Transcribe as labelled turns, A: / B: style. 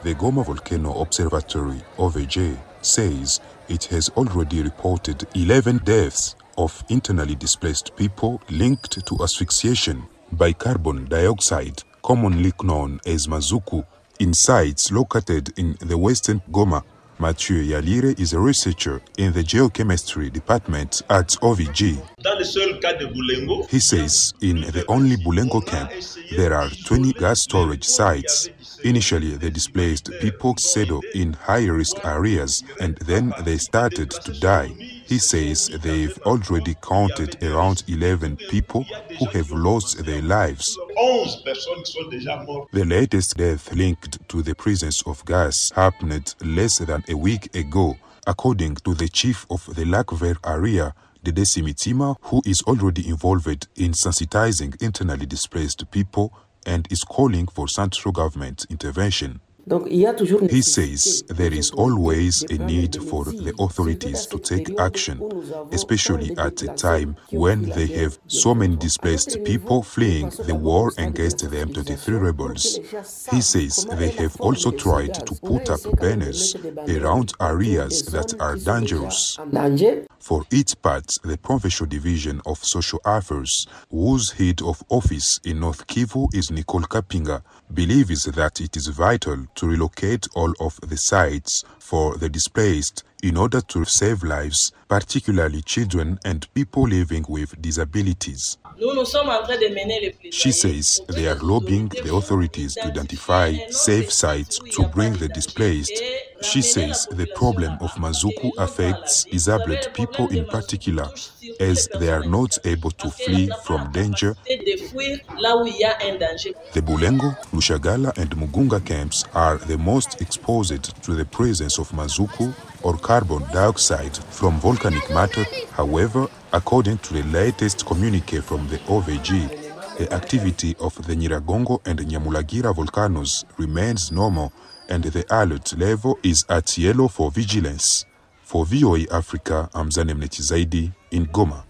A: The Goma Volcano Observatory, OVJ, says it has already reported 11 deaths of internally displaced people linked to asphyxiation by carbon dioxide, commonly known as mazuku, in sites located in the western Goma. Mathieu Yalire is a researcher in the geochemistry department at OVJ. He says in the only Bulengo camp, there are 20 gas storage sites. Initially, the displaced people settled in high-risk areas and then they started to die. He says they've already counted around 11 people who have lost their lives. The latest death linked to the presence of gas happened less than a week ago, according to the chief of the Lac-Vert area, Dedesi Mitima, who is already involved in sensitizing internally displaced people and is calling for central government intervention. He says there is always a need for the authorities to take action, especially at a time when they have so many displaced people fleeing the war against the M23 rebels. He says they have also tried to put up banners around areas that are dangerous. For its part, the Provincial Division of Social Affairs, whose head of office in North Kivu is Nicole Kapinga, believes that it is vital to relocate all of the sites for the displaced in order to save lives, particularly children and people living with disabilities. She says they are lobbying the authorities to identify safe sites to bring the displaced. She says the problem of mazuku affects disabled people in particular, as they are not able to flee from danger. The Bulengo, Lushagala and Mugunga camps are the most exposed to the presence of mazuku or carbon dioxide from volcanic matter. However, according to the latest communique from the OVJ, the activity of the Nyiragongo and Nyamulagira volcanoes remains normal and the alert level is at yellow for vigilance. For VOA Africa, I'm Zane Mnetizaidi in Goma.